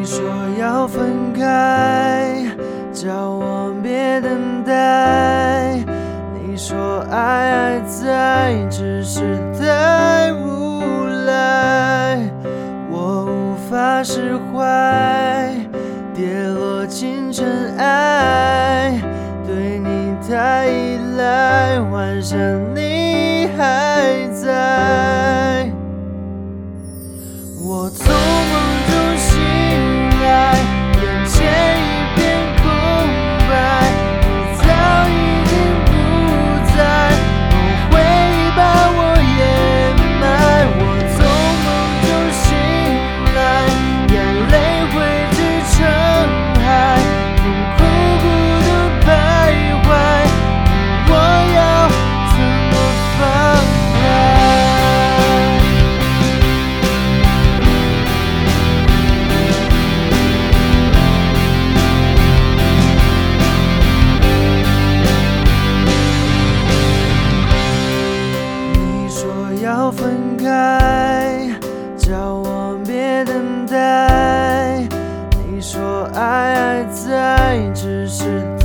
说要分开，叫我别等待。你说爱在，只是太无赖。我无法释怀，跌落进尘埃。对你太依赖，幻想你还在。我从梦中醒来，眼前一片空白，你早已经不在，后悔把我掩埋。我从梦中醒来，眼泪汇聚成海，痛苦孤独徘徊，我要怎么放开？要分开，叫我别等待。你说爱还在，只是